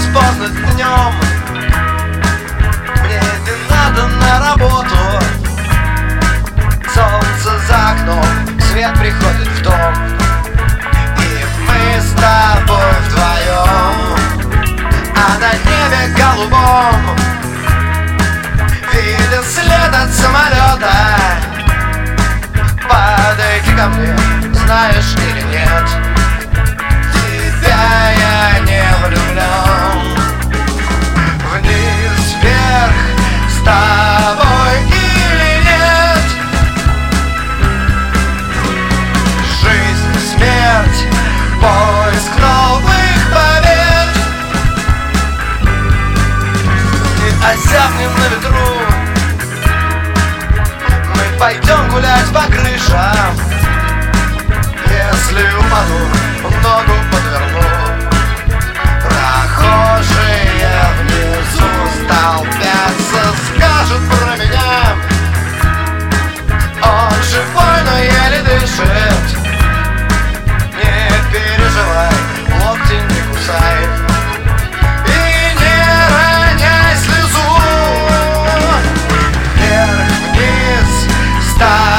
поздно днем. Мне не надо на работу. Солнце за окном, свет приходит в дом, и мы с тобой вдвоем. А на небе голубом виден след от самолета. Подойди ко мне, знаешь или нет, в тебя я не влюблен. Вниз, вверх, с тобой или нет? Жизнь, смерть, поиск новых побед. И озябнем на ветру, мы пойдем гулять по крышам. Если упаду, в ногу подверну. Прохожие внизу столпятся, скажут про меня: он живой, но еле дышит. Не переживай, локти не кусай и не роняй слезу. Вверх-вниз,